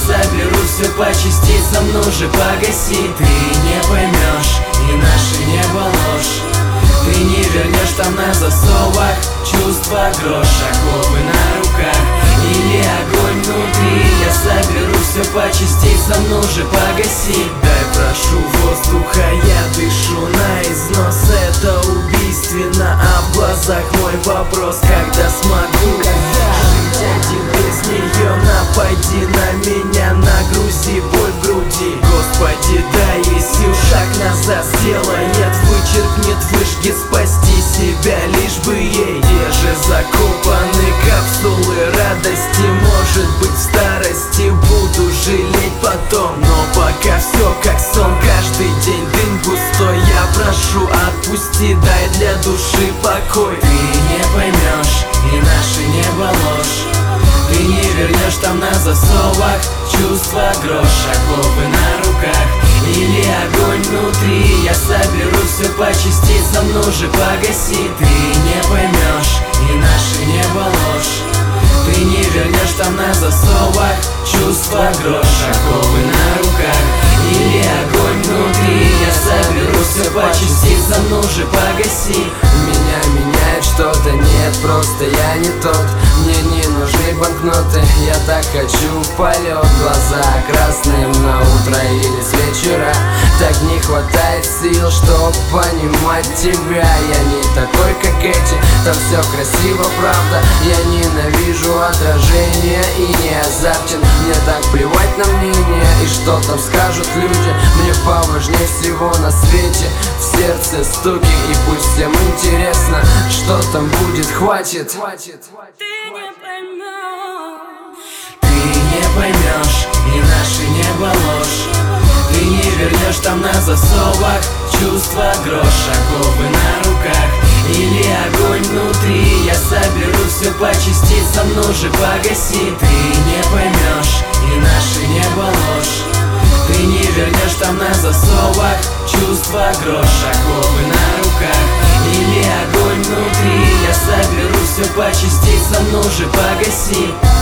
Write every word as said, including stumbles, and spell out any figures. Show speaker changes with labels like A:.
A: соберу все по частицам, ну же погаси. Ты не поймешь, и наше небо ложь. Ты не вернешь там на засовах чувства грош. Оковы на руках или огонь внутри. Я соберу все по частицам, ну же погаси. Дай, прошу, воздуха, я дышу на износ. Это убийственно, а в глазах мой вопрос: когда смогу жить один без нее? Напади на меня, нагрузи боль в груди. Господи, дай ей сил, шаг назад сделай. Нет, вычеркнет, выжги, спасти себя, лишь бы ей. Те же закопаны капсулы радости. Может быть, в старости буду жалеть потом, но пока все как сон. Каждый день дым густой. Я прошу, отпусти, дай для души покой. Ты не поймешь, и наше небо ложь. Ты не вернешь там на засовах чувства грош. Оковы на руках или огонь внутри. Я соберу все по частицам, ну же погаси. Ты не поймешь, и наше небо ложь. Ты не вернешь там на засовах чувства грош. Оковы на руках или огонь внутри. Я соберу все по частицам, ну же погаси.
B: Меня меняет что-то, нет, просто я не тот. Мне не нужны банкноты, я так хочу в полет. Глаза красные на утро или с вечера. Так не хватает сил, чтоб понимать тебя. Я не такой, как эти, там все красиво, правда. Я ненавижу отражение и не азартен. Мне так плевать на мнение и что там скажут люди. Мне поважнее всего на свете в сердце стуки. И пусть всем интересно, что там будет, хватит.
C: Ты не поймешь,
A: Ты не поймешь, и наше небо ложь. Ты не вернешь там на засовах чувства грош. Оковы на руках или огонь внутри. Я соберу все по частицам, ну же погаси. Ты не поймешь, и наше небо ложь. Ты не вернешь там на засовах чувства грош. Оковы на руках или огонь внутри. Я соберу все по частицам, ну же погаси.